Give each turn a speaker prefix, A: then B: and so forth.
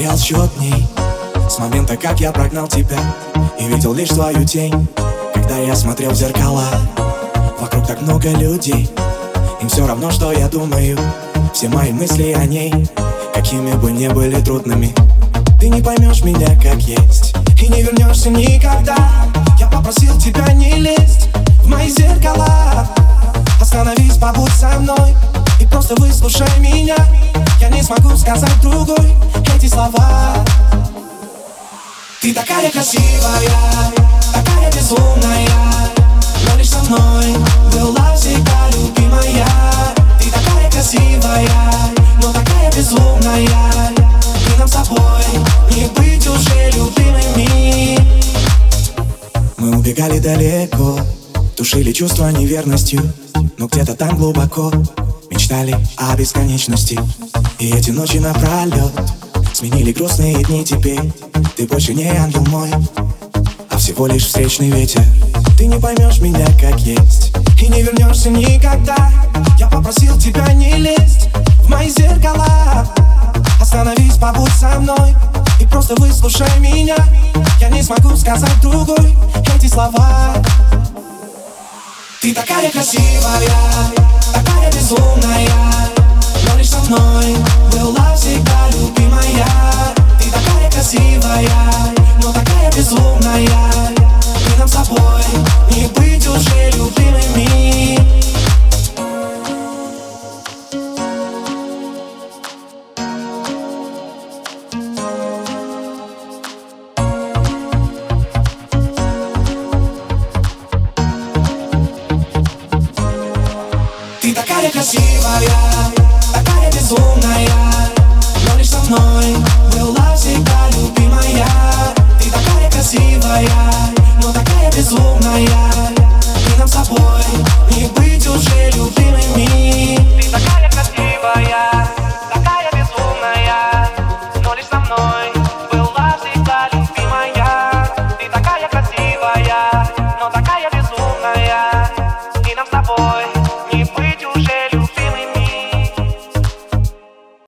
A: стоял счет дней с момента, как я прогнал тебя и видел лишь твою тень. Когда я смотрел в зеркала, вокруг так много людей, им все равно, что я думаю. Все мои мысли о ней, какими бы ни были трудными. Ты не поймешь меня как есть и не вернешься никогда. Я попросил тебя не лезть в мои зеркала. Остановись, побудь со мной и просто выслушай меня. Я не смогу сказать другой эти слова. Ты такая красивая, такая безумная, но лишь со мной была всегда любимая. Ты такая красивая, но такая безумная, и нам с тобой не быть уже любимыми. Мы убегали далеко, тушили чувства неверностью, но где-то там глубоко мечтали о бесконечности. И эти ночи напролет сменили грустные дни. Теперь ты больше не ангел мой, а всего лишь встречный ветер. Ты не поймешь меня как есть и не вернешься никогда. Я попросил тебя не лезть в мои зеркала. Остановись, побудь со мной и просто выслушай меня. Я не смогу сказать другой эти слова. Ты такая красивая, такая безумная, но лишь со мной была всегда любимая. Ты такая красивая, но такая безумная, и нам с тобой не быть уже любимыми. Ты такая красивая, такая безумная, но лишь со мной была всегда любимая. Ты такая красивая, но такая безумная, и нам с тобой не быть уже любимыми.